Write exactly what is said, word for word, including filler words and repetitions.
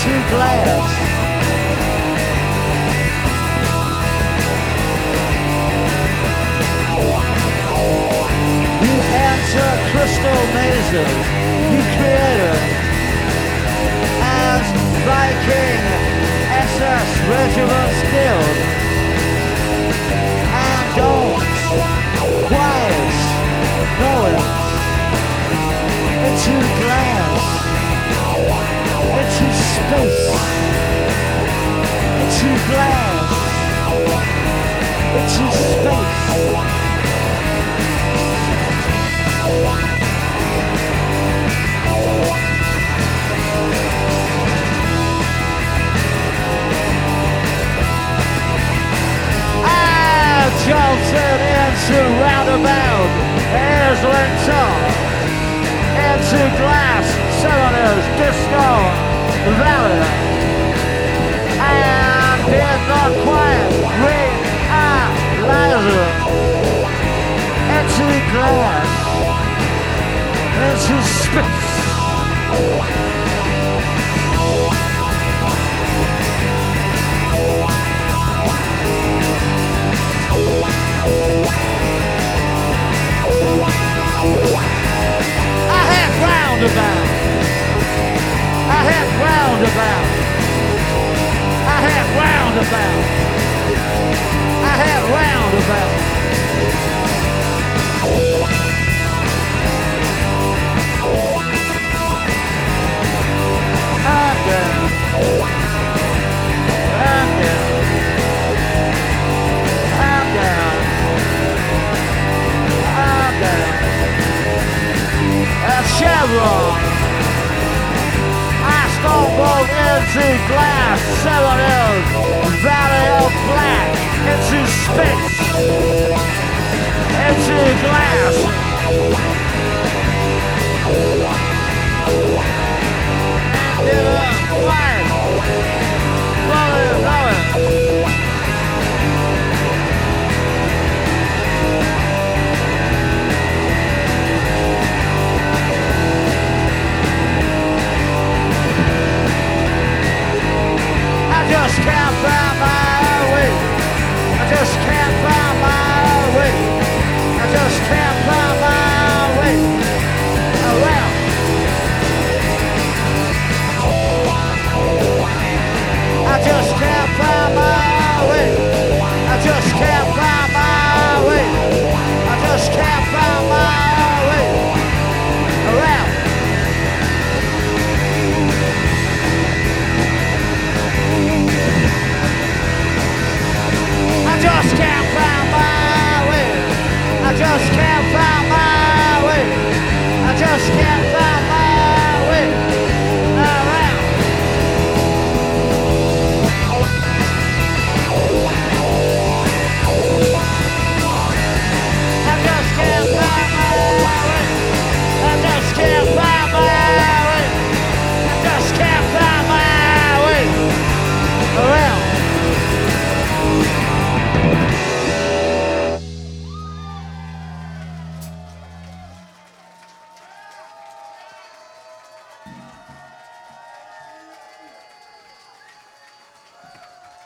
into glass. You enter crystal mazes you created as Viking S S Regiment Guild, and don't quiet noise into glass, into space, into glass, into space. I jolted into roundabout Islington, into glass cylinders, disco valley, and in the quiet realizer, into glass, into space. I had roundabout. I had roundabout. I had roundabout. I had roundabout. I'm down. I'm down. I'm down. I'm down. At Chevron, I stumbled into glass, seven hills, valley of black, into space, into glass. And it was quiet, slowly blowing. I just can't find my way. I just can't find my way. I just can't.